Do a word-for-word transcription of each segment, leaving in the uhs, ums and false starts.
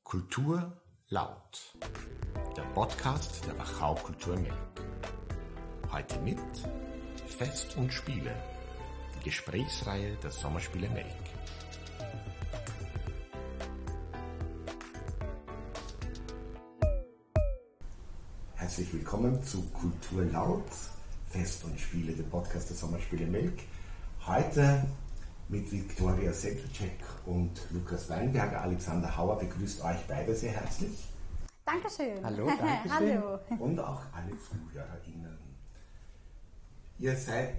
Kultur laut, der Podcast der Wachau Kultur Melk. Heute mit Fest und Spiele, die Gesprächsreihe der Sommerspiele Melk. Herzlich willkommen zu Kultur laut, Fest und Spiele, der Podcast der Sommerspiele Melk. Heute mit Viktoria Sedlacek und Lukas Weinberger. Alexander Hauer begrüßt euch beide sehr herzlich. Dankeschön. Hallo, Dankeschön. Hallo. Und auch alle ZuhörerInnen. Ihr seid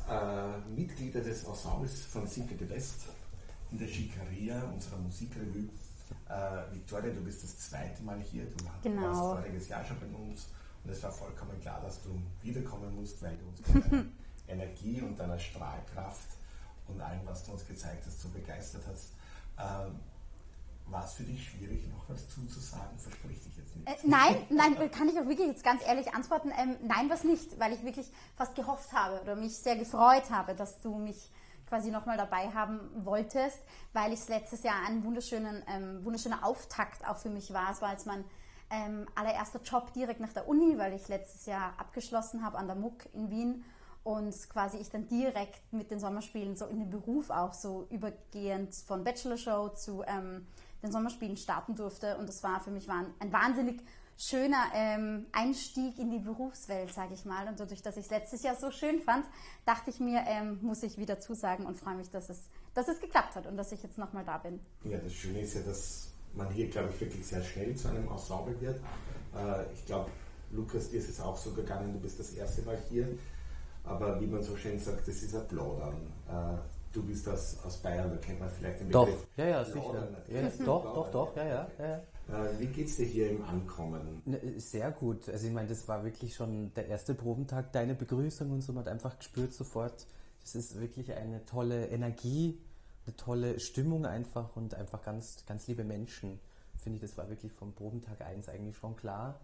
äh, Mitglieder des Ensembles von Cinque de West in der Schickeria, unserer Musikrevue. Äh, Viktoria, du bist das zweite Mal hier. Du Genau. warst voriges Jahr schon bei uns und es war vollkommen klar, dass du wiederkommen musst, weil du uns mit deiner Energie und deiner Strahlkraft und allem, was du uns gezeigt hast, so begeistert hast. Ähm, war es für dich schwierig, noch was zuzusagen? Versprich dich jetzt nicht. Äh, nein, nein, kann ich auch wirklich jetzt ganz ehrlich antworten. Ähm, nein, was nicht, weil ich wirklich fast gehofft habe oder mich sehr gefreut habe, dass du mich quasi nochmal dabei haben wolltest, weil es letztes Jahr ein wunderschönen, ähm, wunderschöner Auftakt auch für mich war. Es war jetzt mein ähm, allererster Job direkt nach der Uni, weil ich letztes Jahr abgeschlossen habe an der M U K in Wien. Und quasi ich dann direkt mit den Sommerspielen so in den Beruf auch so übergehend von Bachelor-Show zu ähm, den Sommerspielen starten durfte. Und das war für mich war ein, ein wahnsinnig schöner ähm, Einstieg in die Berufswelt, sage ich mal. Und dadurch, dass ich es letztes Jahr so schön fand, dachte ich mir, ähm, muss ich wieder zusagen und freue mich, dass es, dass es geklappt hat und dass ich jetzt nochmal da bin. Ja, das Schöne ist ja, dass man hier, glaube ich, wirklich sehr schnell zu einem Ensemble wird. Äh, ich glaube, Lukas, dir ist es auch so gegangen, du bist das erste Mal hier. Aber wie man so schön sagt, das ist ein Plaudern. Äh, du bist das aus Bayern, da kennt man vielleicht den Doch, Begriff. ja, ja, Plaudern, sicher. Ja, natürlich. doch, doch, doch, ja, ja. ja. Äh, wie geht's dir hier im Ankommen? Ne, Sehr gut. Also ich meine, das war wirklich schon der erste Probentag, deine Begrüßung und so, man hat einfach gespürt sofort, das ist wirklich eine tolle Energie, eine tolle Stimmung einfach und einfach ganz, ganz liebe Menschen. Finde ich, das war wirklich vom Probentag eins eigentlich schon klar.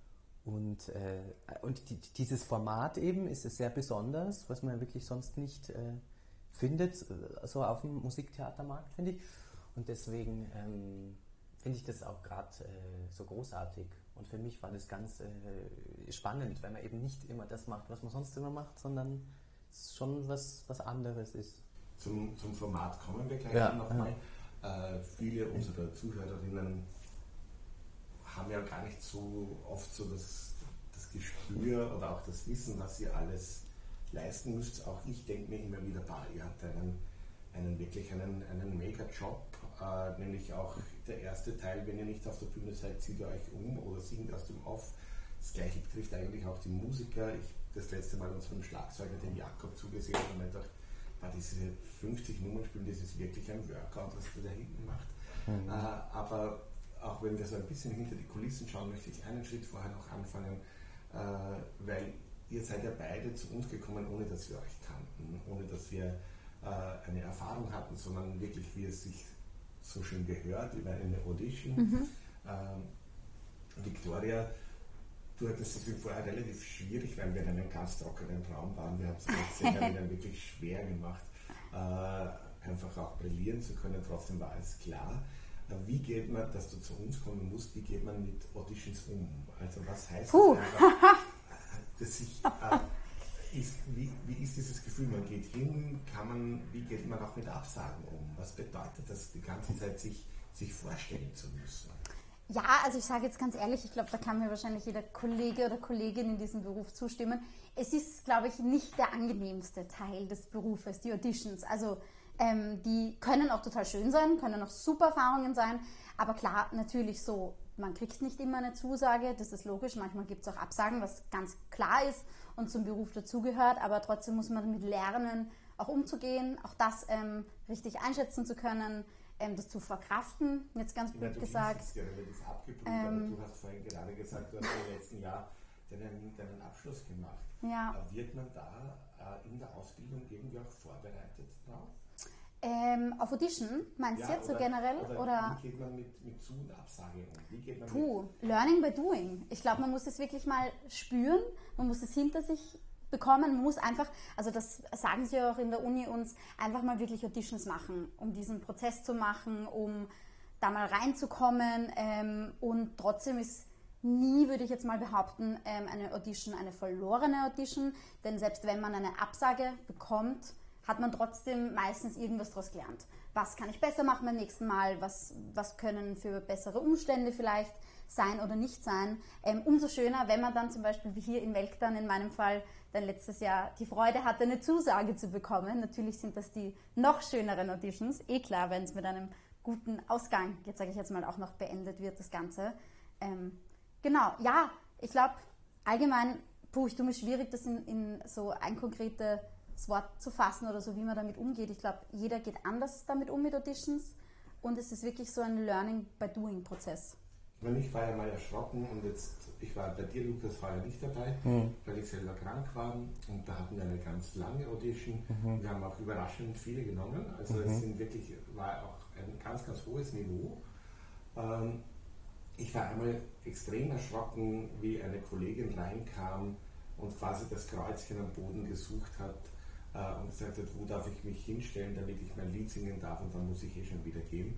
Und, äh, und die, dieses Format eben ist sehr besonders, was man wirklich sonst nicht äh, findet, so auf dem Musiktheatermarkt, finde ich. Und deswegen ähm, finde ich das auch gerade äh, so großartig. Und für mich war das ganz äh, spannend, weil man eben nicht immer das macht, was man sonst immer macht, sondern es schon was, was anderes ist. Zum, zum Format kommen wir gleich Ja, nochmal. Ja. Äh, viele unserer Zuhörerinnen haben ja gar nicht so oft so das, das Gespür oder auch das Wissen, was ihr alles leisten müsst. Auch ich denke mir immer wieder, bah, ihr habt einen, einen wirklich einen, einen Mega-Job, äh, nämlich auch der erste Teil, wenn ihr nicht auf der Bühne seid, zieht ihr euch um oder singt aus dem Off. Das Gleiche betrifft eigentlich auch die Musiker. Ich das letzte Mal unserem Schlagzeuger, dem Jakob, zugesehen und mir gedacht, bah, diese fünfzig Nummern spielen, das ist wirklich ein Workout, was ihr da hinten macht. Mhm. Äh, aber auch wenn wir so ein bisschen hinter die Kulissen schauen, möchte ich einen Schritt vorher noch anfangen, äh, weil ihr seid ja beide zu uns gekommen, ohne dass wir euch kannten, ohne dass wir äh, eine Erfahrung hatten, sondern wirklich, wie es sich so schön gehört, über eine Audition. Mhm. Äh, Viktoria, du hattest es vorher relativ schwierig, weil wir in einem ganz trockenen Raum waren. Wir haben es dann wirklich schwer gemacht, äh, einfach auch brillieren zu können. Trotzdem war es klar. Wie geht man, dass du zu uns kommen musst, wie geht man mit Auditions um? Also was heißt Puh. das einfach, dass ich, äh, ist, wie, wie ist dieses Gefühl, man geht hin, kann man, wie geht man auch mit Absagen um? Was bedeutet das, die ganze Zeit sich, sich vorstellen zu müssen? Ja, also ich sage jetzt ganz ehrlich, ich glaube, da kann mir wahrscheinlich jeder Kollege oder Kollegin in diesem Beruf zustimmen. Es ist, glaube ich, nicht der angenehmste Teil des Berufes, die Auditions. Also ähm, die können auch total schön sein, können auch super Erfahrungen sein, aber klar, natürlich so, man kriegt nicht immer eine Zusage, das ist logisch, manchmal gibt es auch Absagen, was ganz klar ist und zum Beruf dazugehört, aber trotzdem muss man damit lernen, auch umzugehen, auch das ähm, richtig einschätzen zu können, ähm, das zu verkraften, jetzt ganz blöd ja, gesagt. Ja, das abgebrüht, ähm, du hast vorhin gerade gesagt, du hast im letzten Jahr deinen, deinen Abschluss gemacht. Ja. Wird man da äh, in der Ausbildung irgendwie auch vorbereitet drauf? Ähm, auf Audition, meinst du ja, jetzt oder, so generell? Oder, oder wie geht man mit, mit Zu- und Absage um? Wie geht man Puh, mit learning by doing. Ich glaube, man muss es wirklich mal spüren, man muss es hinter sich bekommen, man muss einfach, also das sagen sie ja auch in der Uni uns, einfach mal wirklich Auditions machen, um diesen Prozess zu machen, um da mal reinzukommen ähm, und trotzdem ist nie, würde ich jetzt mal behaupten, ähm, eine Audition eine verlorene Audition, denn selbst wenn man eine Absage bekommt, hat man trotzdem meistens irgendwas daraus gelernt. Was kann ich besser machen beim nächsten Mal? Was, was können für bessere Umstände vielleicht sein oder nicht sein? Ähm, umso schöner, wenn man dann zum Beispiel wie hier in Welkdan in meinem Fall dann letztes Jahr die Freude hatte, eine Zusage zu bekommen. Natürlich sind das die noch schöneren Auditions. Eh klar, wenn es mit einem guten Ausgang, jetzt sage ich jetzt mal, auch noch beendet wird, das Ganze. Ähm, genau, ja, ich glaube allgemein, puh, ich tue mir schwierig, das in, in so ein konkretes Wort zu fassen oder so, wie man damit umgeht. Ich glaube, jeder geht anders damit um mit Auditions und es ist wirklich so ein Learning-by-Doing-Prozess. Ich war ja mal erschrocken und jetzt, ich war bei dir, Lukas, war ja nicht dabei, mhm. weil ich selber krank war und da hatten wir eine ganz lange Audition. Mhm. Wir haben auch überraschend viele genommen, also mhm. es sind wirklich, war auch ein ganz, ganz hohes Niveau. Ähm, ich war einmal extrem erschrocken, wie eine Kollegin reinkam und quasi das Kreuzchen am Boden gesucht hat äh, und gesagt hat, wo darf ich mich hinstellen, damit ich mein Lied singen darf und dann muss ich eh schon wieder gehen.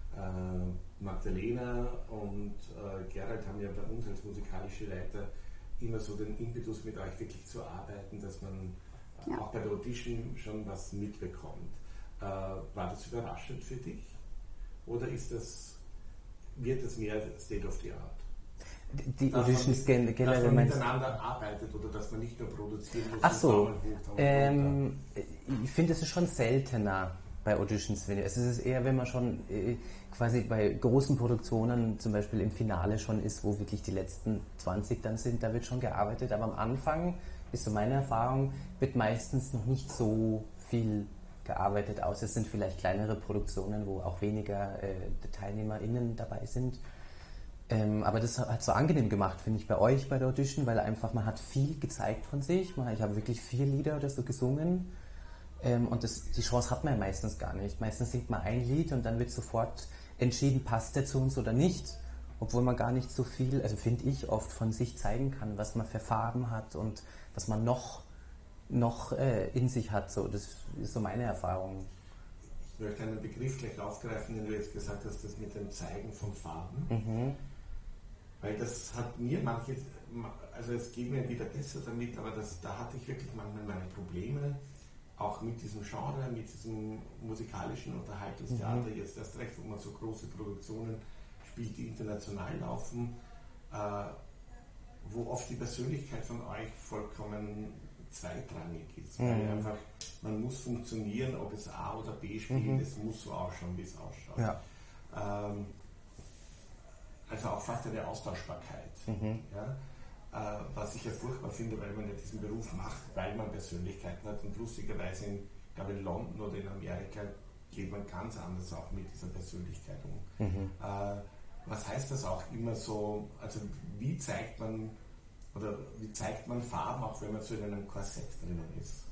Äh, Magdalena und äh, Gerald haben ja bei uns als musikalische Leiter immer so den Impetus, mit euch wirklich zu arbeiten, dass man äh, ja. auch bei der Audition schon was mitbekommt. Äh, war das überraschend für dich? Oder ist das, wird das mehr State of the Art? Die Auditions generell, dass man miteinander arbeitet oder dass man nicht nur produzieren muss. Ach so, ähm, ich finde, es ist schon seltener bei Auditions. Es ist eher, wenn man schon äh, quasi bei großen Produktionen, zum Beispiel im Finale schon ist, wo wirklich die letzten zwanzig dann sind, da wird schon gearbeitet. Aber am Anfang, ist so meine Erfahrung, wird meistens noch nicht so viel gearbeitet, außer es sind vielleicht kleinere Produktionen, wo auch weniger äh, TeilnehmerInnen dabei sind. Ähm, aber das hat so angenehm gemacht, finde ich, bei euch bei der Audition, weil einfach man hat viel gezeigt von sich. Man, ich habe wirklich vier Lieder oder so gesungen ähm, und das, die Chance hat man ja meistens gar nicht. Meistens singt man ein Lied und dann wird sofort entschieden, passt der zu uns oder nicht, obwohl man gar nicht so viel, also finde ich, oft von sich zeigen kann, was man für Farben hat und was man noch, noch äh, in sich hat. So, das ist so meine Erfahrung. Ich möchte einen Begriff gleich aufgreifen, den du jetzt gesagt hast, das mit dem Zeigen von Farben. Mhm. Weil das hat mir manche, also es geht mir wieder besser damit, aber das, da hatte ich wirklich manchmal meine Probleme, auch mit diesem Genre, mit diesem musikalischen Unterhaltungstheater, mhm. jetzt erst recht, wo man so große Produktionen spielt, die international laufen, äh, wo oft die Persönlichkeit von euch vollkommen zweitrangig ist, mhm. weil einfach, man muss funktionieren, ob es A oder B spielt, mhm. es muss so ausschauen, wie es ausschaut. Ja. Ähm, also auch fast eine Austauschbarkeit. Mhm. Ja? Äh, was ich ja furchtbar finde, weil man ja diesen Beruf macht, weil man Persönlichkeiten hat und lustigerweise in, ich glaube in London oder in Amerika geht man ganz anders auch mit dieser Persönlichkeit um. Mhm. Äh, was heißt das auch immer so, also wie zeigt man oder wie zeigt man Farben, auch wenn man so in einem Korsett drinnen ist?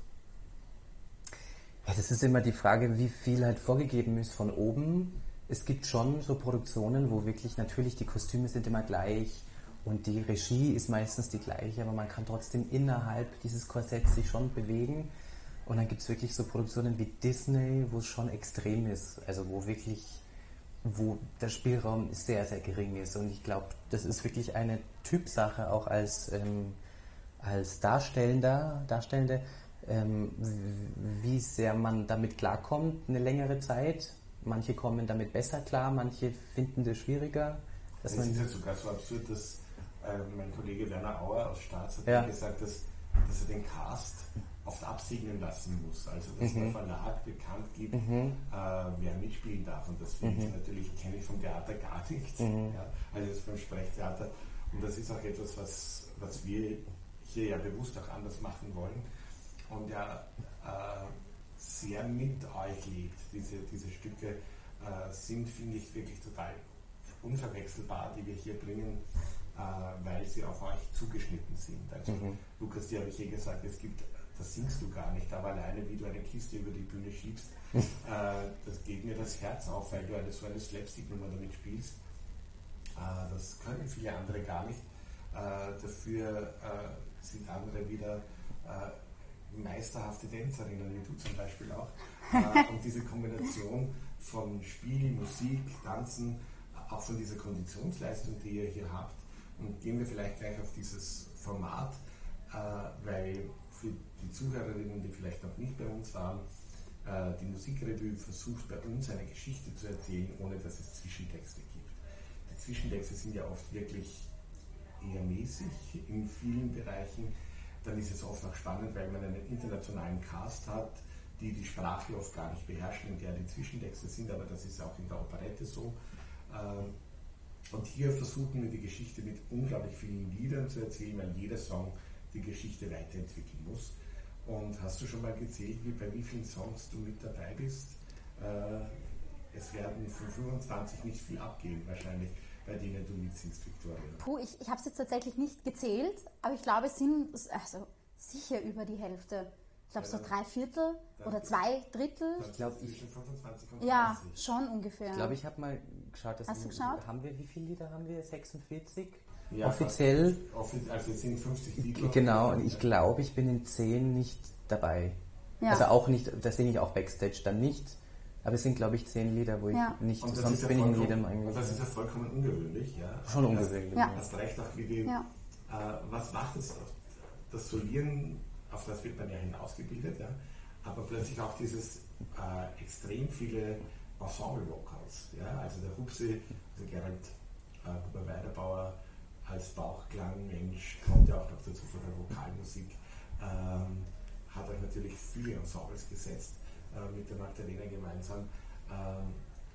Ja, das ist immer die Frage, wie viel halt vorgegeben ist von oben. Es gibt schon so Produktionen, wo wirklich natürlich die Kostüme sind immer gleich und die Regie ist meistens die gleiche, aber man kann trotzdem innerhalb dieses Korsetts sich schon bewegen. Und dann gibt es wirklich so Produktionen wie Disney, wo es schon extrem ist, also wo wirklich, wo der Spielraum sehr, sehr gering ist. Und ich glaube, das ist wirklich eine Typsache auch als, ähm, als Darstellender, Darstellende, ähm, wie sehr man damit klarkommt, eine längere Zeit. Manche kommen damit besser klar, manche finden das schwieriger. Dass es ist ja sogar so absurd, dass äh, mein Kollege Werner Auer aus Staats hat ja. gesagt, dass, dass er den Cast oft absegnen lassen muss. Also dass mhm. der Verlag bekannt gibt, mhm. äh, wer mitspielen darf. Und das finde ich mhm. natürlich, kenne ich vom Theater gar nicht. Mhm. Ja, also jetzt beim Sprechtheater. Und das ist auch etwas, was, was wir hier ja bewusst auch anders machen wollen. Und ja, äh, sehr mit euch lebt. Diese, diese Stücke äh, sind, finde ich, wirklich total unverwechselbar, die wir hier bringen, äh, weil sie auf euch zugeschnitten sind. Also mhm. Lukas, dir habe ich eh gesagt, es gibt, das singst du gar nicht, aber alleine wie du eine Kiste über die Bühne schiebst, äh, das geht mir das Herz auf, weil du eine, so eine Slapstick-Nummer damit spielst. Äh, das können viele andere gar nicht. Äh, dafür äh, sind andere wieder äh, meisterhafte Tänzerinnen, wie du zum Beispiel auch. Äh, und diese Kombination von Spiel, Musik, Tanzen, auch von dieser Konditionsleistung, die ihr hier habt. Und gehen wir vielleicht gleich auf dieses Format, äh, weil für die Zuhörerinnen, die vielleicht noch nicht bei uns waren, äh, die Musikrevue versucht bei uns eine Geschichte zu erzählen, ohne dass es Zwischentexte gibt. Die Zwischentexte sind ja oft wirklich eher mäßig in vielen Bereichen. Dann ist es oft auch spannend, weil man einen internationalen Cast hat, die die Sprache oft gar nicht beherrschen, in der die Zwischentexte sind, aber das ist auch in der Operette so. Und hier versuchen wir die Geschichte mit unglaublich vielen Liedern zu erzählen, weil jeder Song die Geschichte weiterentwickeln muss. Und hast du schon mal gezählt, wie bei wie vielen Songs du mit dabei bist? Es werden von fünfundzwanzig nicht viel abgehen wahrscheinlich, bei denen du mitsingst, Viktoria. Puh, ich, ich habe es jetzt tatsächlich nicht gezählt, aber ich glaube, es sind also sicher über die Hälfte. Ich glaube, so drei Viertel oder zwei Drittel. Ich glaube, zwischen fünfundzwanzig und ja, dreißig. schon ungefähr. Ich glaube, ich habe mal geschaut, dass Hast du in, geschaut? haben wir, wie viele Lieder haben wir? sechsundvierzig? Ja, offiziell. Offiziell, also es sind fünfzig Lieder. Genau, und ich glaube, ich bin in zehn nicht dabei. Ja. Also auch nicht, das singe ich auch Backstage dann nicht. Aber es sind, glaube ich, zehn Lieder, wo ich Ja. nicht, Und das sonst ist ja bin ich in vollkommen- jedem Und eigentlich. das ist ja vollkommen ungewöhnlich. Ja. Schon ungewöhnlich. Ja. Das reicht auch wie die, Ja. äh, was macht das? Das Solieren, auf das wird man ja hinausgebildet, ja. Aber plötzlich auch dieses äh, extrem viele Ensemble-Vocals. Ja. Also der Hupsi, also Gerald äh, Huber-Weiderbauer als Bauchklangmensch kommt ja auch noch dazu von der Vokalmusik, ähm, hat euch natürlich viele Ensembles gesetzt äh, mit der Magdalena gemeinsam. Ähm,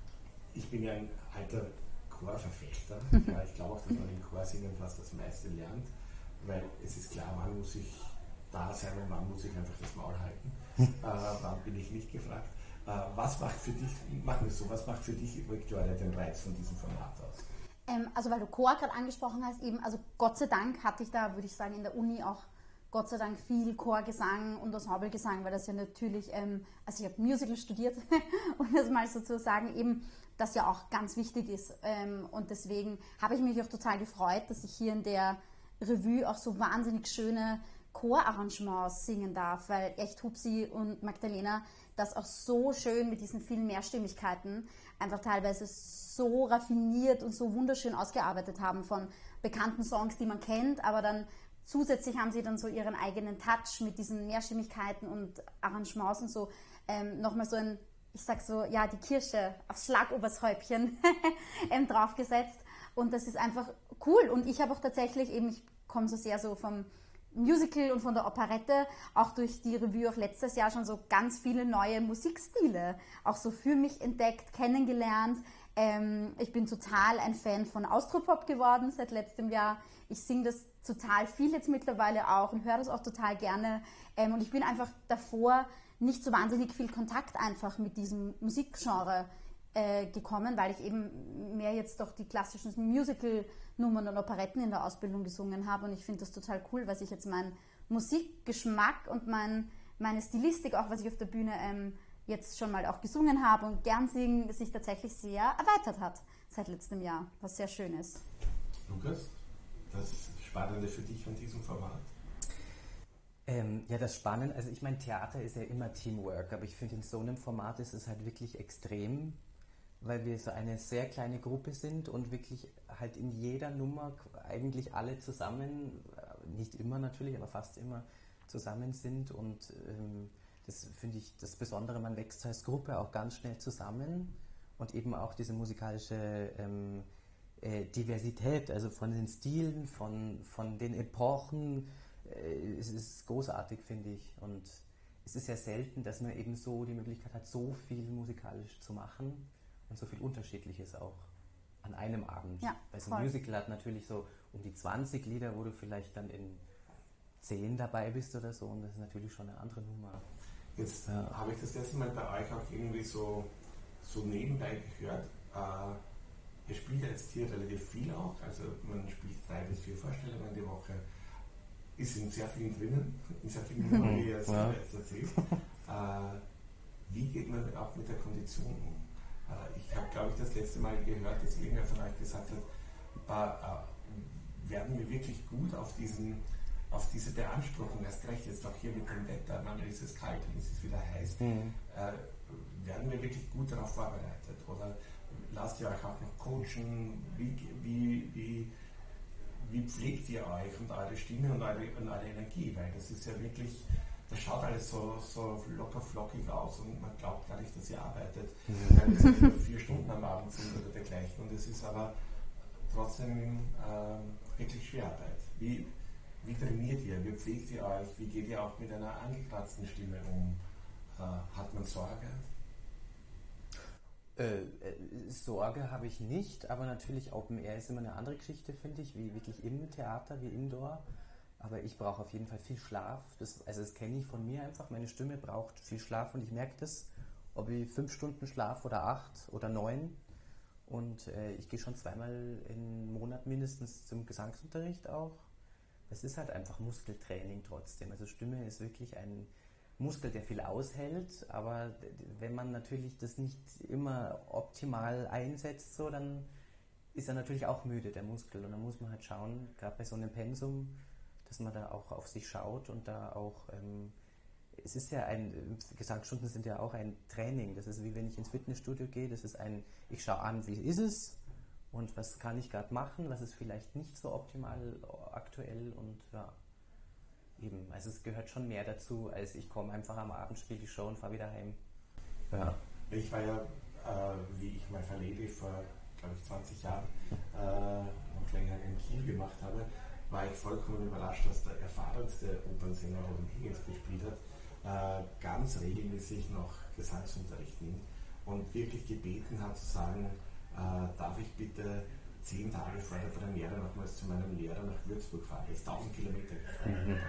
ich bin ja ein alter Chorverfechter. Ja, ich glaube auch, dass man im Chorsingen fast das meiste lernt, weil es ist klar, wann muss ich da sein und wann muss ich einfach das Maul halten. äh, wann bin ich nicht gefragt. Äh, was macht für dich, machen wir so, was macht für dich, Viktoria, den Reiz von diesem Format aus? Ähm, also weil du Chor gerade angesprochen hast, eben, also Gott sei Dank hatte ich da, würde ich sagen, in der Uni auch Gott sei Dank viel Chorgesang und Ensemblegesang, weil das ja natürlich, ähm, also ich habe Musical studiert, um das mal so zu sagen, eben das ja auch ganz wichtig ist. Ähm, und deswegen habe ich mich auch total gefreut, dass ich hier in der Revue auch so wahnsinnig schöne Chorarrangements singen darf, weil echt Hupsi und Magdalena das auch so schön mit diesen vielen Mehrstimmigkeiten einfach teilweise so raffiniert und so wunderschön ausgearbeitet haben von bekannten Songs, die man kennt, aber dann zusätzlich haben sie dann so ihren eigenen Touch mit diesen Mehrstimmigkeiten und Arrangements und so ähm, nochmal so ein, ich sag so, ja, die Kirsche aufs Schlagobershäubchen ähm, draufgesetzt und das ist einfach cool und ich habe auch tatsächlich eben, ich komme so sehr so vom Musical und von der Operette, auch durch die Revue auch letztes Jahr schon so ganz viele neue Musikstile auch so für mich entdeckt, kennengelernt. Ähm, ich bin total ein Fan von Austropop geworden seit letztem Jahr. Ich singe das total viel jetzt mittlerweile auch und höre das auch total gerne. Ähm, und ich bin einfach davor nicht so wahnsinnig viel Kontakt einfach mit diesem Musikgenre äh, gekommen, weil ich eben mehr jetzt doch die klassischen Musical-Nummern und Operetten in der Ausbildung gesungen habe. Und ich finde das total cool, weil sich jetzt mein Musikgeschmack und mein, meine Stilistik, auch was ich auf der Bühne ähm, jetzt schon mal auch gesungen habe und gern singen, sich tatsächlich sehr erweitert hat seit letztem Jahr, was sehr schön ist. Lukas, das Spannende für dich an diesem Format? Ähm, ja, das Spannende, also ich meine, Theater ist ja immer Teamwork, aber ich finde, in so einem Format ist es halt wirklich extrem, weil wir so eine sehr kleine Gruppe sind und wirklich halt in jeder Nummer eigentlich alle zusammen, nicht immer natürlich, aber fast immer zusammen sind und ähm, das finde ich das Besondere, man wächst als Gruppe auch ganz schnell zusammen und eben auch diese musikalische ähm, äh, Diversität, also von den Stilen, von, von den Epochen, äh, es ist großartig, finde ich. Und es ist ja selten, dass man eben so die Möglichkeit hat, so viel musikalisch zu machen und so viel Unterschiedliches auch an einem Abend. Ja, weil so voll. ein Musical hat natürlich so um die zwanzig Lieder, wo du vielleicht dann in zehn dabei bist oder so und das ist natürlich schon eine andere Nummer. Jetzt Ja. habe ich das letzte Mal bei euch auch irgendwie so, so nebenbei gehört. Äh, ihr spielt ja jetzt hier relativ viel auch, also man spielt drei bis vier Vorstellungen die Woche, ist in sehr vielen drinnen, in sehr vielen Nummern, wie ihr es Ja. jetzt erzählt. Äh, wie geht man auch mit der Kondition um? Äh, ich habe, glaube ich, das letzte Mal gehört, dass irgendwer von euch gesagt hat, äh, werden wir wirklich gut auf diesen auf diese Beanspruchung, erst recht jetzt auch hier mit dem Wetter, manchmal ist es kalt und es ist wieder heiß. Mhm. Äh, werden wir wirklich gut darauf vorbereitet? Oder lasst ihr euch auch noch coachen? Wie, wie, wie, wie pflegt ihr euch und eure Stimme und eure, und eure Energie? Weil das ist ja wirklich, das schaut alles so, so locker flockig aus und man glaubt gar nicht, dass ihr arbeitet, mhm. weil es ja nur vier Stunden am Abend sind oder dergleichen. Und es ist aber trotzdem äh, wirklich Schwerarbeit. Wie, wie trainiert ihr? Wie pflegt ihr euch? Wie geht ihr auch mit einer angekratzten Stimme um? Äh, hat man Sorge? Äh, äh, Sorge habe ich nicht, aber natürlich Open Air ist immer eine andere Geschichte, finde ich, wie wirklich im Theater, wie Indoor. Aber ich brauche auf jeden Fall viel Schlaf. Das, also das kenne ich von mir einfach. Meine Stimme braucht viel Schlaf und ich merke das, ob ich fünf Stunden Schlaf oder acht oder neun. Und äh, ich gehe schon zweimal im Monat mindestens zum Gesangsunterricht auch. Es ist halt einfach Muskeltraining trotzdem. Also Stimme ist wirklich ein Muskel, der viel aushält, aber wenn man natürlich das nicht immer optimal einsetzt, so, dann ist er natürlich auch müde, der Muskel. Und dann muss man halt schauen, gerade bei so einem Pensum, dass man da auch auf sich schaut und da auch, ähm, es ist ja ein, Gesangsstunden sind ja auch ein Training. Das ist wie wenn ich ins Fitnessstudio gehe, das ist ein, ich schaue an, wie ist es und was kann ich gerade machen, was ist vielleicht nicht so optimal aktuell und ja. Eben, also es gehört schon mehr dazu, als ich komme einfach am Abend, spiele die Show und fahre wieder heim. Ja. Ich war ja, äh, wie ich mal Verlede vor, glaube ich, zwanzig Jahren äh, noch länger in Kiel gemacht habe, war ich vollkommen überrascht, dass der erfahrenste Opernsänger, der in Higgins gespielt hat, äh, ganz regelmäßig noch Gesangsunterricht nimmt und wirklich gebeten hat zu sagen, äh, darf ich bitte zehn Tage vor der Premiere nochmals zu meinem Lehrer nach Würzburg fahren, das ist tausend Kilometer gefahren. Mhm.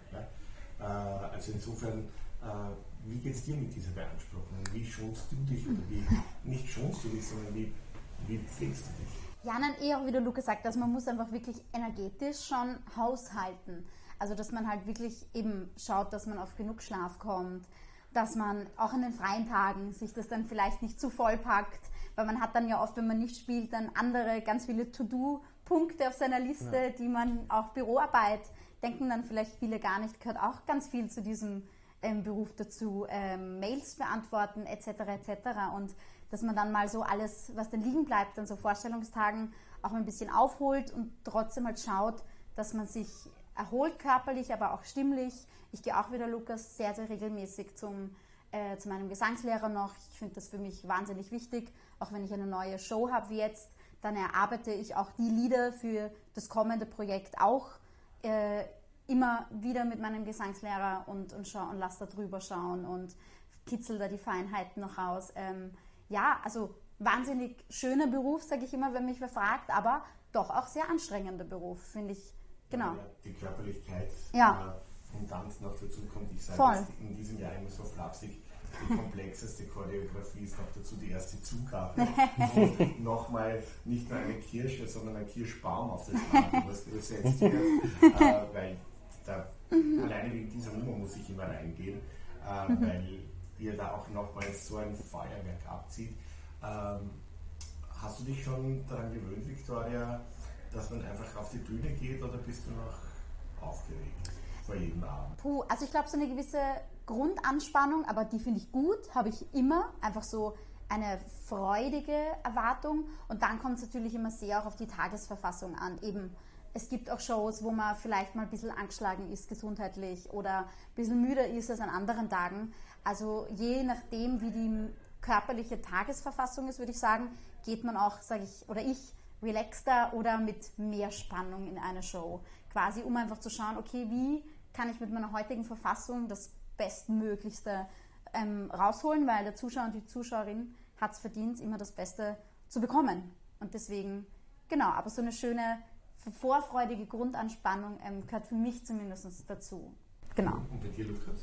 Ja? Äh, also insofern, äh, wie geht es dir mit dieser Beanspruchung? Wie schonst du dich oder wie, nicht schonst du dich, sondern wie, wie pflegst du dich? Ja, nein, eher wie der Lukas sagt, also man muss einfach wirklich energetisch schon haushalten. Also dass man halt wirklich eben schaut, dass man auf genug Schlaf kommt, dass man auch an den freien Tagen sich das dann vielleicht nicht zu voll packt, weil man hat dann ja oft, wenn man nicht spielt, dann andere ganz viele To-Do-Punkte auf seiner Liste, ja. Die man auch Büroarbeit, denken dann vielleicht viele gar nicht, gehört auch ganz viel zu diesem ähm, Beruf dazu, ähm, Mails beantworten et cetera et cetera und dass man dann mal so alles, was dann liegen bleibt an so Vorstellungstagen, auch ein bisschen aufholt und trotzdem halt schaut, dass man sich erholt körperlich, aber auch stimmlich. Ich gehe auch wieder, Lukas, sehr, sehr regelmäßig zum, äh, zu meinem Gesangslehrer noch. Ich finde das für mich wahnsinnig wichtig. Auch wenn ich eine neue Show habe wie jetzt, dann erarbeite ich auch die Lieder für das kommende Projekt auch äh, immer wieder mit meinem Gesangslehrer und, und, schau, und lasse da drüber schauen und kitzel da die Feinheiten noch raus. Ähm, ja, also wahnsinnig schöner Beruf, sage ich immer, wenn mich wer fragt, aber doch auch sehr anstrengender Beruf, finde ich. Genau. Ja, die Körperlichkeit ja. äh, vom Tanzen noch dazu kommt. Ich sage Voll. in diesem Jahr immer so flapsig, die komplexeste Choreografie ist noch dazu die erste Zugabe. Und nochmal nicht nur eine Kirsche, sondern ein Kirschbaum auf das Blatt, was gesetzt wird, äh, weil da, alleine wegen dieser Nummer muss ich immer reingehen, äh, mhm. weil ihr da auch nochmal so ein Feuerwerk abzieht. Ähm, hast du dich schon daran gewöhnt, Viktoria, dass man einfach auf die Bühne geht oder bist du noch aufgeregt vor jedem Abend? Puh, also ich glaube so eine gewisse Grundanspannung, aber die finde ich gut, habe ich immer, einfach so eine freudige Erwartung und dann kommt es natürlich immer sehr auch auf die Tagesverfassung an. Eben, es gibt auch Shows, wo man vielleicht mal ein bisschen angeschlagen ist gesundheitlich oder ein bisschen müder ist als an anderen Tagen. Also je nachdem, wie die körperliche Tagesverfassung ist, würde ich sagen, geht man auch, sage ich, oder ich, relaxter oder mit mehr Spannung in eine Show. Quasi, um einfach zu schauen, okay, wie kann ich mit meiner heutigen Verfassung das Bestmöglichste ähm, rausholen, weil der Zuschauer und die Zuschauerin hat es verdient, immer das Beste zu bekommen. Und deswegen, genau, aber so eine schöne, vorfreudige Grundanspannung ähm, gehört für mich zumindest dazu. Genau. Und bei dir, Lukas?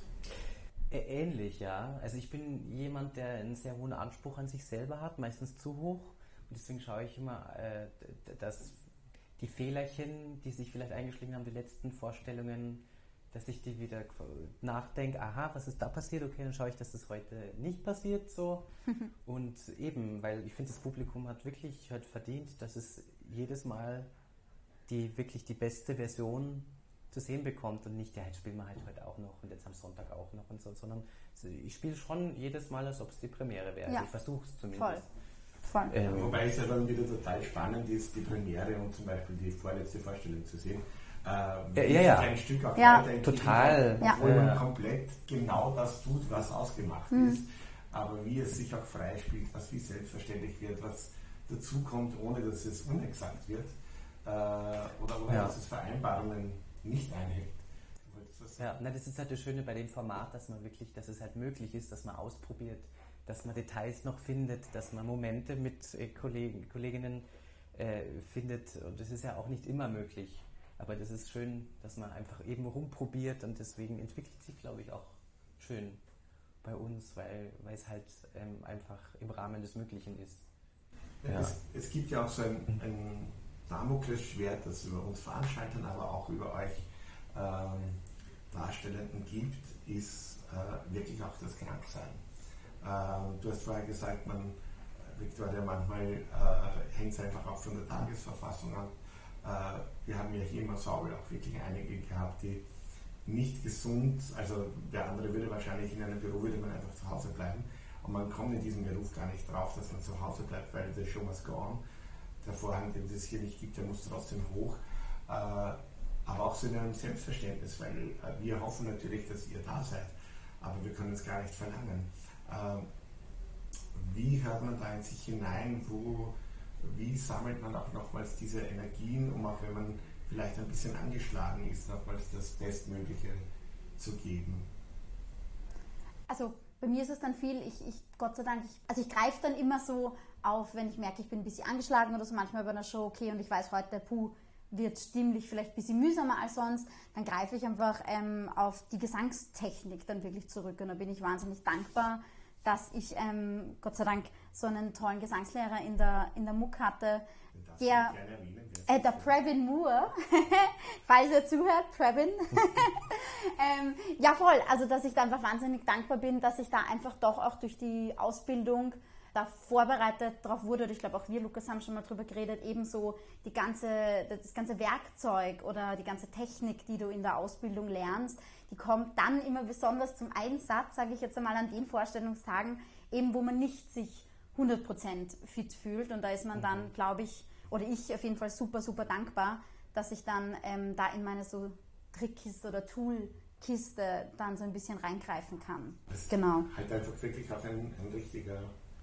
Ähnlich, ja. Also ich bin jemand, der einen sehr hohen Anspruch an sich selber hat, meistens zu hoch. Und deswegen schaue ich immer, äh, dass die Fehlerchen, die sich vielleicht eingeschlichen haben, die letzten Vorstellungen, dass ich die wieder nachdenke, aha, was ist da passiert? Okay, dann schaue ich, dass das heute nicht passiert so. Und eben, weil ich finde, das Publikum hat wirklich hat verdient, dass es jedes Mal die wirklich die beste Version zu sehen bekommt und nicht, ja, jetzt spielen wir halt heute auch noch und jetzt am Sonntag auch noch und so, sondern ich spiele schon jedes Mal, als ob es die Premiere wäre. Ja. Also ich versuche es zumindest. Voll. Voll. Ähm, Wobei es ja dann wieder total spannend ist, die Premiere und zum Beispiel die vorletzte Vorstellung zu sehen. Äh, ja, ja, ja. Ein Stück auch ja. Total. Ja. Obwohl man ja. komplett genau das tut, was ausgemacht mhm. ist. Aber wie es sich auch freispielt, was wie selbstverständlich wird, was dazukommt, ohne dass es unexakt wird. Äh, oder ohne ja. dass es Vereinbarungen nicht einhält. Ja, na, das ist halt das Schöne bei dem Format, dass man wirklich, dass es halt möglich ist, dass man ausprobiert, dass man Details noch findet, dass man Momente mit äh, Kollegen, Kolleginnen äh, findet. Und das ist ja auch nicht immer möglich. Aber das ist schön, dass man einfach eben rumprobiert und deswegen entwickelt sich, glaube ich, auch schön bei uns, weil, weil es halt ähm, einfach im Rahmen des Möglichen ist. Ja. Es, es gibt ja auch so ein, ein Damoklesschwert, das über uns Veranstaltern, aber auch über euch ähm, Darstellenden gibt, ist äh, wirklich auch das Kranksein. Ähm, du hast vorher gesagt, man, Viktoria, manchmal äh, hängt es einfach auch von der Tagesverfassung an. Äh, wir haben ja hier im Ensemble auch wirklich einige gehabt, die nicht gesund, also der andere würde wahrscheinlich in einem Büro, würde man einfach zu Hause bleiben. Und man kommt in diesem Beruf gar nicht drauf, dass man zu Hause bleibt, weil der Show must go on. Der Vorhang, den es hier nicht gibt, der muss trotzdem hoch. Äh, aber auch so in einem Selbstverständnis, weil äh, wir hoffen natürlich, dass ihr da seid, aber wir können es gar nicht verlangen. Äh, wie hört man da in sich hinein, wo, wie sammelt man auch nochmals diese Energien, um auch wenn man vielleicht ein bisschen angeschlagen ist, nochmals das Bestmögliche zu geben? Also bei mir ist es dann viel, ich, ich Gott sei Dank, ich, also ich greife dann immer so auf, wenn ich merke, ich bin ein bisschen angeschlagen oder so, manchmal bei einer Show, okay, und ich weiß heute, puh, wird stimmlich vielleicht ein bisschen mühsamer als sonst, dann greife ich einfach ähm, auf die Gesangstechnik dann wirklich zurück und da bin ich wahnsinnig dankbar, dass ich ähm, Gott sei Dank so einen tollen Gesangslehrer in der, in der M U C hatte, der, äh, der Previn Moore, falls ihr zuhört, Previn. ähm, ja voll, also dass ich da einfach wahnsinnig dankbar bin, dass ich da einfach doch auch durch die Ausbildung da vorbereitet drauf wurde, und ich glaube auch wir, Lukas, haben schon mal drüber geredet, ebenso die ganze, das ganze Werkzeug oder die ganze Technik, die du in der Ausbildung lernst, die kommt dann immer besonders zum Einsatz, sage ich jetzt einmal, an den Vorstellungstagen, eben wo man nicht sich hundert Prozent fit fühlt, und da ist man dann, glaube ich, oder ich auf jeden Fall super, super dankbar, dass ich dann ähm, da in meine so Trickkiste oder Toolkiste dann so ein bisschen reingreifen kann. Das genau. Halt einfach wirklich auch ein, ein richtiger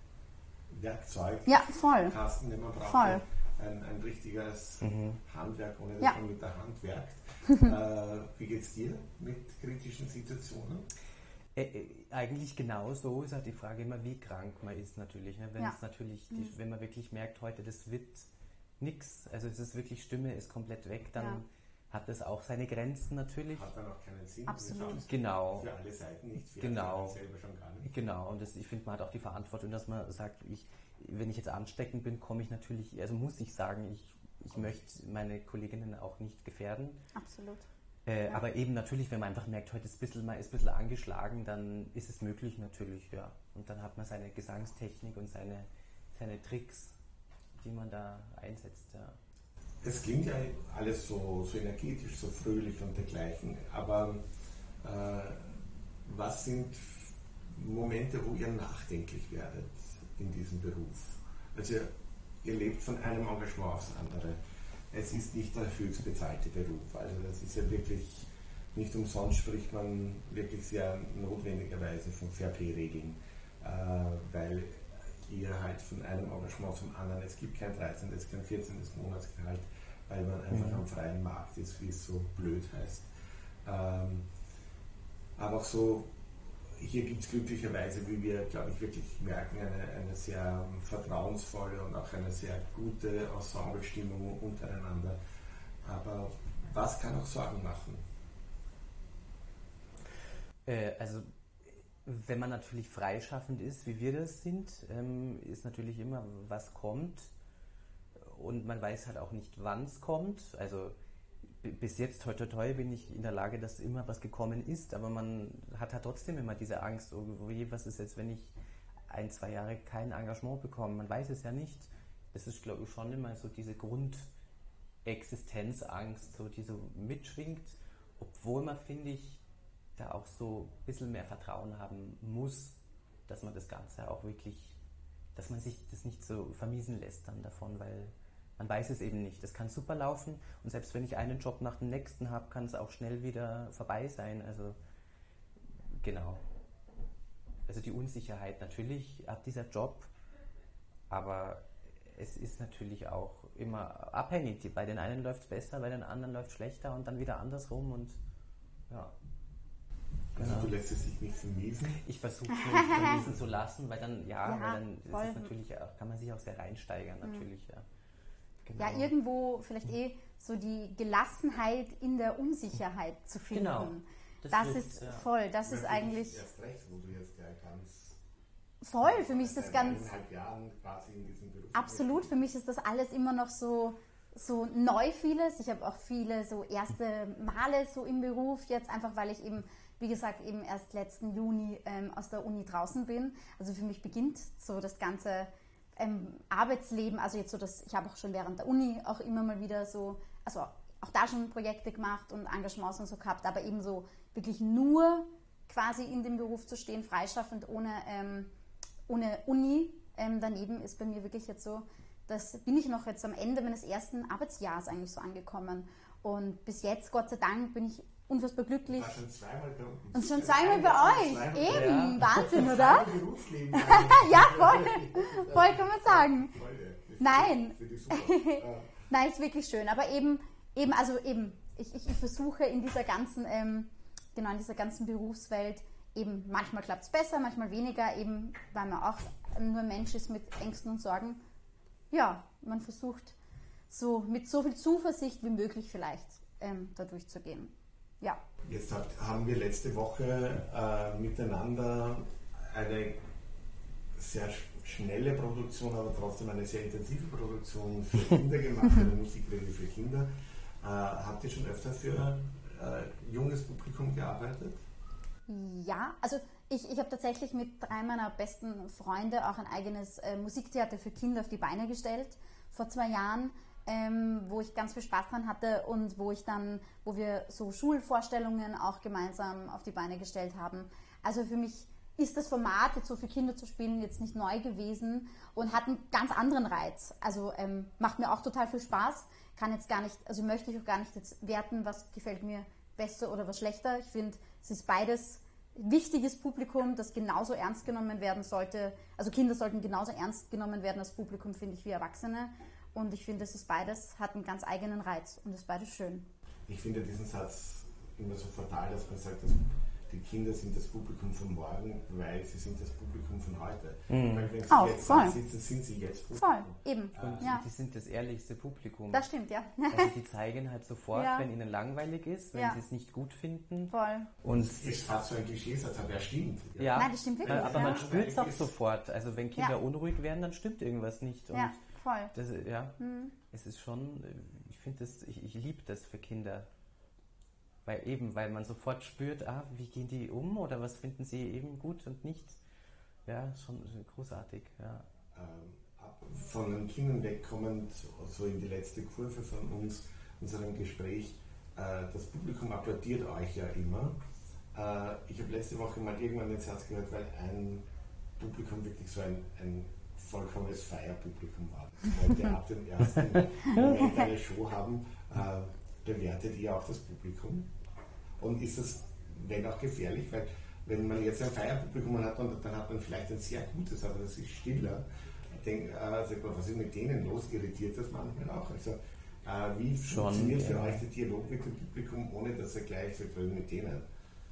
Werkzeug, ja, voll. Kasten, den man braucht. Voll. Ein, ein richtiges mhm. Handwerk, ohne dass ja. man mit der Hand werkt. äh, wie geht es dir mit kritischen Situationen? Äh, äh, eigentlich genau so ist halt die Frage immer, wie krank man ist natürlich. Ne? Wenn ja. es natürlich, mhm. die, wenn man wirklich merkt, heute das wird nichts, also es ist wirklich, Stimme ist komplett weg, dann ja. hat das auch seine Grenzen natürlich. Hat dann auch keinen Sinn. Absolut. Genau. Für alle Seiten nicht, für genau. selber schon gar nicht. Genau, und das, ich finde, man hat auch die Verantwortung, dass man sagt, ich, wenn ich jetzt ansteckend bin, komme ich natürlich, also muss ich sagen, ich, ich möchte meine Kolleginnen auch nicht gefährden. Absolut. Äh, ja. Aber eben natürlich, wenn man einfach merkt, heute ist ein bisschen, man ist ein bisschen angeschlagen, dann ist es möglich natürlich, ja. Und dann hat man seine Gesangstechnik und seine, seine Tricks, die man da einsetzt, ja. Es klingt ja alles so, so energetisch, so fröhlich und dergleichen, aber äh, was sind Momente, wo ihr nachdenklich werdet in diesem Beruf? Also ihr, ihr lebt von einem Engagement aufs andere. Es ist nicht der höchst bezahlte Beruf, also das ist ja wirklich, nicht umsonst spricht man wirklich sehr notwendigerweise von Fair Pay Regeln, äh, weil ihr halt von einem Engagement zum anderen, es gibt kein dreizehntes, kein vierzehntes Monatsgehalt, weil man einfach mhm. am freien Markt ist, wie es so blöd heißt. Ähm, aber auch so, hier gibt es glücklicherweise, wie wir, glaube ich, wirklich merken, eine, eine sehr vertrauensvolle und auch eine sehr gute Ensemblestimmung untereinander. Aber was kann auch Sorgen machen? Äh, also wenn man natürlich freischaffend ist, wie wir das sind, ähm, ist natürlich immer, was kommt. Und man weiß halt auch nicht, wann es kommt. Also b- bis jetzt, toi toi toi, bin ich in der Lage, dass immer was gekommen ist. Aber man hat halt trotzdem immer diese Angst, oh, oh je, was ist jetzt, wenn ich ein, zwei Jahre kein Engagement bekomme? Man weiß es ja nicht. Das ist, glaube ich, schon immer so diese Grundexistenzangst, so, die so mitschwingt. obwohl man, finde ich, da auch so ein bisschen mehr Vertrauen haben muss, dass man das Ganze auch wirklich, dass man sich das nicht so vermiesen lässt dann davon, weil man weiß es eben nicht. Das kann super laufen und selbst wenn ich einen Job nach dem nächsten habe, kann es auch schnell wieder vorbei sein. Also genau. Also die Unsicherheit, natürlich hat dieser Job, aber es ist natürlich auch immer abhängig. Bei den einen läuft es besser, bei den anderen läuft es schlechter und dann wieder andersrum und ja. Also Genau. du lässt es dich nicht vermiesen? Ich versuche es mir nicht vermiesen zu lassen, weil dann, ja, Ja, weil dann voll. ist es natürlich auch, kann man sich auch sehr reinsteigern, natürlich, ja. Genau. Ja, irgendwo vielleicht eh so die Gelassenheit in der Unsicherheit zu finden. Genau. Das, Das ist trifft's, ja. voll, das ist Natürlich eigentlich erst recht, wo du jetzt gleich ganz voll. Für mich ist das seit ganz, eineinhalb Jahren quasi in diesem Beruf. absolut, für mich ist das alles immer noch so, so neu vieles. Ich habe auch viele so erste Male so im Beruf jetzt, einfach weil ich eben, wie gesagt, eben erst letzten Juni ähm, aus der Uni draußen bin. Also für mich beginnt so das ganze ähm, Arbeitsleben, also jetzt so das, ich habe auch schon während der Uni auch immer mal wieder so, also auch da schon Projekte gemacht und Engagements und so gehabt, aber eben so wirklich nur quasi in dem Beruf zu stehen, freischaffend, ohne, ähm, ohne Uni. Ähm, daneben ist bei mir wirklich jetzt so, das bin ich noch jetzt am Ende meines ersten Arbeitsjahres eigentlich so angekommen. Und bis jetzt, Gott sei Dank, bin ich unfassbar glücklich. War schon zweimal bei uns. Und schon zweimal bei euch. Zweimal. Eben, Ja. Wahnsinn, oder? Zweimal Berufsleben. Ja, voll. Voll kann man sagen. Voll, ja. Das Nein. finde ich super. Äh, Nein, ist wirklich schön. Aber eben, eben also eben, ich, ich, ich versuche in dieser ganzen, ähm, genau in dieser ganzen Berufswelt, eben manchmal klappt es besser, manchmal weniger, eben weil man auch nur ein Mensch ist mit Ängsten und Sorgen. Ja, man versucht so mit so viel Zuversicht wie möglich vielleicht ähm, da durchzugehen. Ja. Jetzt hat, haben wir letzte Woche äh, miteinander eine sehr sch- schnelle Produktion, aber trotzdem eine sehr intensive Produktion für Kinder gemacht, eine Musikrede für Kinder. Äh, habt ihr schon öfter für äh, junges Publikum gearbeitet? Ja, also ich, ich habe tatsächlich mit drei meiner besten Freunde auch ein eigenes äh, Musiktheater für Kinder auf die Beine gestellt, vor zwei Jahren, ähm, wo ich ganz viel Spaß dran hatte und wo ich dann, wo wir so Schulvorstellungen auch gemeinsam auf die Beine gestellt haben. Also für mich ist das Format, jetzt so für Kinder zu spielen, jetzt nicht neu gewesen und hat einen ganz anderen Reiz. Also ähm, macht mir auch total viel Spaß, kann jetzt gar nicht, also möchte ich auch gar nicht jetzt werten, was gefällt mir besser oder was schlechter. Ich finde, es ist beides wichtiges Publikum, das genauso ernst genommen werden sollte. Also Kinder sollten genauso ernst genommen werden als Publikum, finde ich, wie Erwachsene. Und ich finde, es ist beides, hat einen ganz eigenen Reiz und ist beides schön. Ich finde diesen Satz immer so fatal, dass man sagt, dass die Kinder sind das Publikum von morgen, weil sie sind das Publikum von heute. Mhm. Weil wenn sie Oh, jetzt voll. da sitzen, sind sie jetzt Publikum. Voll, eben. Und Ja, die sind das ehrlichste Publikum. das stimmt, ja. Also die zeigen halt sofort, Ja. wenn ihnen langweilig ist, wenn Ja. sie es nicht gut finden. Voll. Und Ist fast so ein Klischeesatz, aber er stimmt. ja, Nein, das stimmt wirklich, äh, aber ja. man spürt es auch sofort. Also wenn Kinder Ja. unruhig werden, dann stimmt irgendwas nicht. Und Ja, voll. das, ja, Mhm. es ist schon, äh, ich finde das, ich, ich liebe das für Kinder. Weil eben, weil man sofort spürt, ah, wie gehen die um oder was finden sie eben gut und nicht. Ja, schon großartig, ja. Ähm, ab- von den Kindern wegkommend, so in die letzte Kurve von uns, unserem Gespräch, äh, das Publikum applaudiert euch ja immer. Äh, ich habe letzte Woche mal irgendwann den Satz gehört, weil ein Publikum wirklich so ein, ein vollkommenes Feierpublikum war. Das wollte ab dem ersten Moment eine Show haben, äh, bewertet ihr auch das Publikum? Und ist das, wenn auch gefährlich, weil wenn man jetzt ein Feierpublikum hat, und dann hat man vielleicht ein sehr gutes, aber das ist stiller. Ich denke, äh, sagt man, was ist mit denen los? Irritiert das manchmal auch? Also, äh, wie Schon, funktioniert für ja. euch der Dialog mit dem Publikum, ohne dass er gleich sagt, was ist mit denen?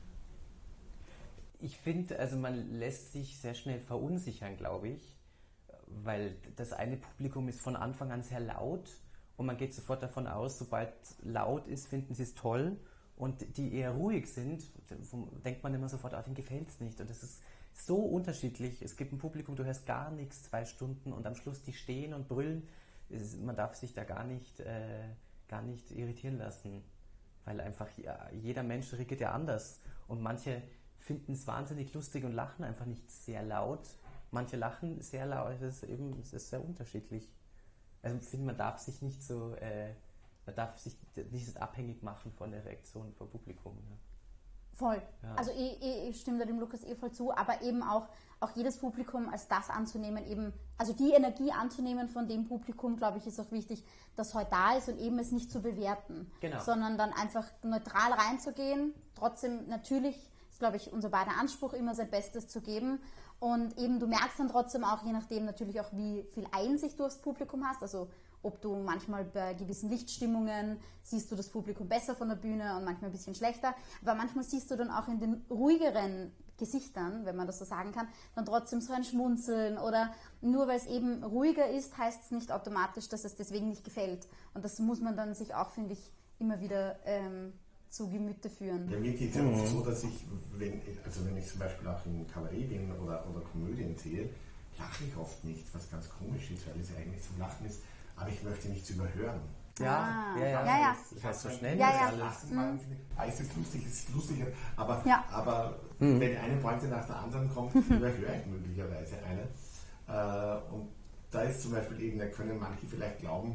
Ich finde, also man lässt sich sehr schnell verunsichern, glaube ich, weil das eine Publikum ist von Anfang an sehr laut und man geht sofort davon aus, sobald laut ist, finden sie es toll und die eher ruhig sind, denkt man immer sofort, ah, denen gefällt es nicht und das ist so unterschiedlich. Es gibt ein Publikum, du hörst gar nichts, zwei Stunden und am Schluss die stehen und brüllen. Es, man darf sich da gar nicht, äh, gar nicht irritieren lassen, weil einfach ja, jeder Mensch reagiert ja anders und manche finden es wahnsinnig lustig und lachen einfach nicht sehr laut. Manche lachen sehr laut, es ist eben es ist sehr unterschiedlich. Also ich finde, man darf sich nicht so, äh, man darf sich nicht abhängig machen von der Reaktion vom Publikum. Ja. Voll. Ja. Also ich, ich, ich stimme da dem Lukas eh voll zu, aber eben auch, auch jedes Publikum als das anzunehmen, eben, also die Energie anzunehmen von dem Publikum, glaube ich, ist auch wichtig, das heute da ist und eben es nicht zu bewerten, genau. sondern dann einfach neutral reinzugehen, trotzdem natürlich ist, glaube ich, unser beider Anspruch, immer sein Bestes zu geben und eben du merkst dann trotzdem auch, je nachdem natürlich auch, wie viel Einsicht du aufs Publikum hast, also ob du manchmal bei gewissen Lichtstimmungen siehst du das Publikum besser von der Bühne und manchmal ein bisschen schlechter, aber manchmal siehst du dann auch in den ruhigeren Gesichtern, wenn man das so sagen kann, dann trotzdem so ein Schmunzeln oder nur weil es eben ruhiger ist, heißt es nicht automatisch, dass es deswegen nicht gefällt und das muss man dann sich auch, finde ich, immer wieder ähm, zu Gemüte führen. Ja, mir geht es ja oft so, dass ich, wenn, also wenn ich zum Beispiel auch in Kabarett bin oder, oder Komödien sehe, lache ich oft nicht, was ganz komisch ist, weil es eigentlich zum Lachen ist. Aber ich möchte nichts überhören. Ja, ah. ja, ja. ja, ja. Das heißt so schnell ja, ist ja. alles. Mhm. Ah, ist es lustig, ist es lustiger. Aber, ja. aber mhm. wenn eine Pointe nach der anderen kommt, überhöre ich möglicherweise eine. Äh, und da ist zum Beispiel eben, da können manche vielleicht glauben,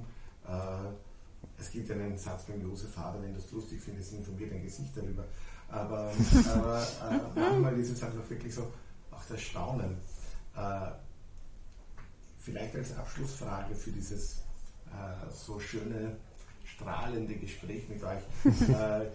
äh, es gibt einen Satz beim Josef Hader, wenn du es lustig findest, informiert dein Gesicht darüber. Aber, aber äh, manchmal ist es einfach wirklich so, auch das Staunen. Äh, vielleicht als Abschlussfrage für dieses äh, so schöne, strahlende Gespräch mit euch. äh,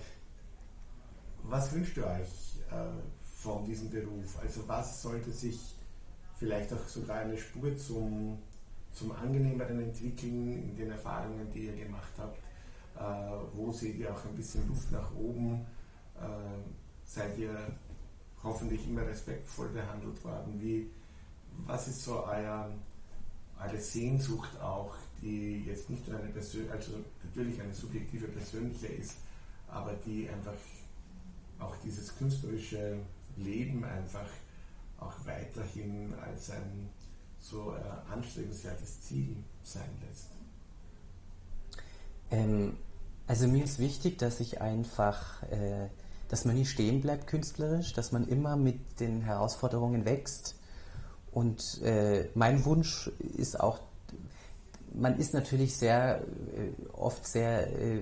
was wünscht ihr euch äh, von diesem Beruf? Also was sollte sich vielleicht auch sogar eine Spur zum, zum Angenehmeren entwickeln in den Erfahrungen, die ihr gemacht habt? Äh, wo seht ihr auch ein bisschen Luft nach oben? Äh, seid ihr hoffentlich immer respektvoll behandelt worden? Wie, was ist so euer, eure Sehnsucht auch, die jetzt nicht nur eine persönliche, also natürlich eine subjektive persönliche ist, aber die einfach auch dieses künstlerische Leben einfach auch weiterhin als ein so äh, anstrebenswertes Ziel sein lässt? Ähm, also mir ist wichtig, dass ich einfach, äh, dass man nie stehen bleibt künstlerisch, dass man immer mit den Herausforderungen wächst. Und äh, mein Wunsch ist auch, man ist natürlich sehr, äh, oft sehr, äh,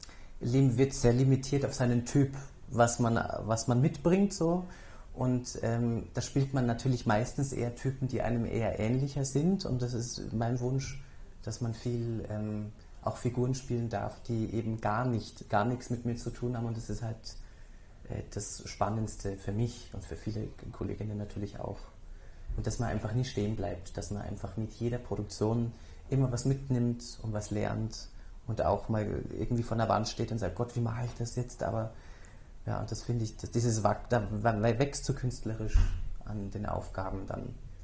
wird sehr limitiert auf seinen Typ, was man, was man mitbringt so. Und ähm, da spielt man natürlich meistens eher Typen, die einem eher ähnlicher sind. Und das ist mein Wunsch, dass man viel ähm, auch Figuren spielen darf, die eben gar nicht, gar nichts mit mir zu tun haben. Und das ist halt äh, das Spannendste für mich und für viele Kolleginnen natürlich auch. Und dass man einfach nie stehen bleibt, dass man einfach mit jeder Produktion immer was mitnimmt und was lernt und auch mal irgendwie vor der Wand steht und sagt, Gott, wie mache ich das jetzt? Aber ja, das finde ich, das, dieses da wächst so künstlerisch an den Aufgaben dann.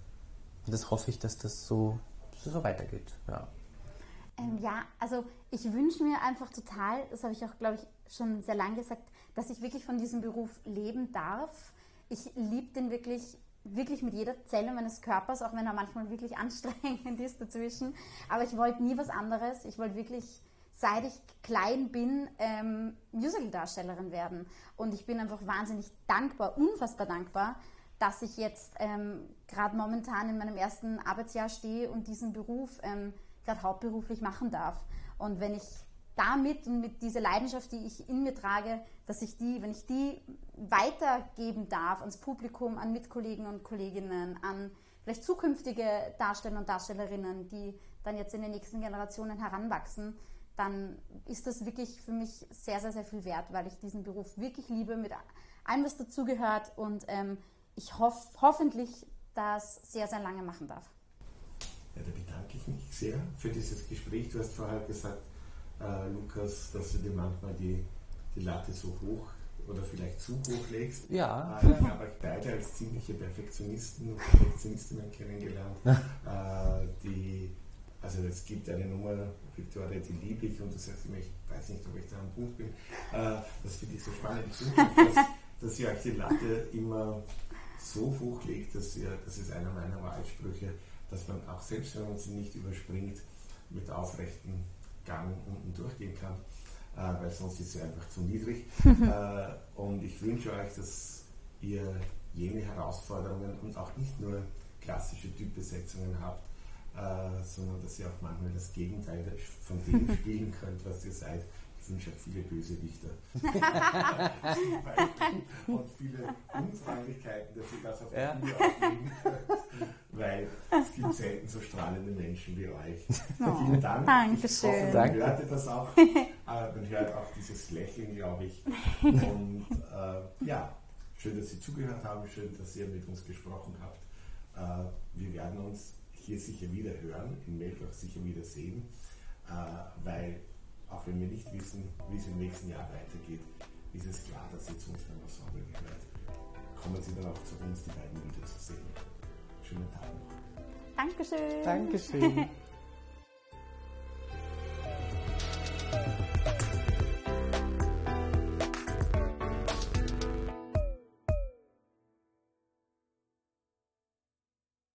Und das hoffe ich, dass das so, so weitergeht. Ja. Ähm, ja, also ich wünsche mir einfach total, das habe ich auch, glaube ich, schon sehr lange gesagt, dass ich wirklich von diesem Beruf leben darf. Ich liebe den wirklich, wirklich mit jeder Zelle meines Körpers, auch wenn er manchmal wirklich anstrengend ist dazwischen. Aber ich wollte nie was anderes. Ich wollte wirklich, seit ich klein bin, ähm, Musical-Darstellerin werden. Und ich bin einfach wahnsinnig dankbar, unfassbar dankbar, dass ich jetzt ähm, gerade momentan in meinem ersten Arbeitsjahr stehe und diesen Beruf ähm, gerade hauptberuflich machen darf. Und wenn ich damit und mit dieser Leidenschaft, die ich in mir trage, dass ich die, wenn ich die weitergeben darf ans Publikum, an Mitkollegen und Kolleginnen, an vielleicht zukünftige Darsteller und Darstellerinnen, die dann jetzt in den nächsten Generationen heranwachsen, dann ist das wirklich für mich sehr, sehr, sehr viel wert, weil ich diesen Beruf wirklich liebe, mit allem, was dazugehört und ähm, ich hoff, hoffentlich das sehr, sehr lange machen darf. Ja, da bedanke ich mich sehr für dieses Gespräch. Du hast vorher gesagt, äh, Lukas, dass du dir manchmal die, die Latte so hoch oder vielleicht zu hoch legst. Ja. Äh, ich habe euch beide als ziemliche Perfektionisten und Perfektionistinnen kennengelernt, äh, die, also es gibt eine Nummer, Victoria, die liebe ich und du sagst immer, ich weiß nicht, ob ich da am Punkt bin. Äh, das finde ich so spannend, dass, dass ihr euch die Latte immer so hoch legt, dass ihr, das ist einer meiner Wahlsprüche, dass man auch selbst, wenn man sie nicht überspringt, mit aufrechtem Gang unten durchgehen kann, äh, weil sonst ist sie einfach zu niedrig. äh, und ich wünsche euch, dass ihr jene Herausforderungen und auch nicht nur klassische Typbesetzungen habt, äh, sondern dass ihr auch manchmal das Gegenteil von dem spielen könnt, was ihr seid. Ich wünsche euch viele Bösewichter und viele Unfreundlichkeiten, dass ihr das auf der Bühne auslegen könnt, weil es gibt selten so strahlende Menschen wie euch. Oh, Vielen Dank. Dankeschön. Ich hoffe, man hörte das auch. Äh, man hört auch dieses Lächeln, glaube ich. Und äh, ja, schön, dass Sie zugehört haben, schön, dass ihr mit uns gesprochen habt. Äh, wir werden uns hier sicher wieder hören, in Melk auch sicher wieder sehen, äh, weil auch wenn wir nicht wissen, wie es im nächsten Jahr weitergeht, ist es klar, dass ihr zu uns beim Ensemble gehört. Kommen Sie dann auch zu uns, die beiden Lieder zu sehen. Schönen Tag noch. Dankeschön. Dankeschön.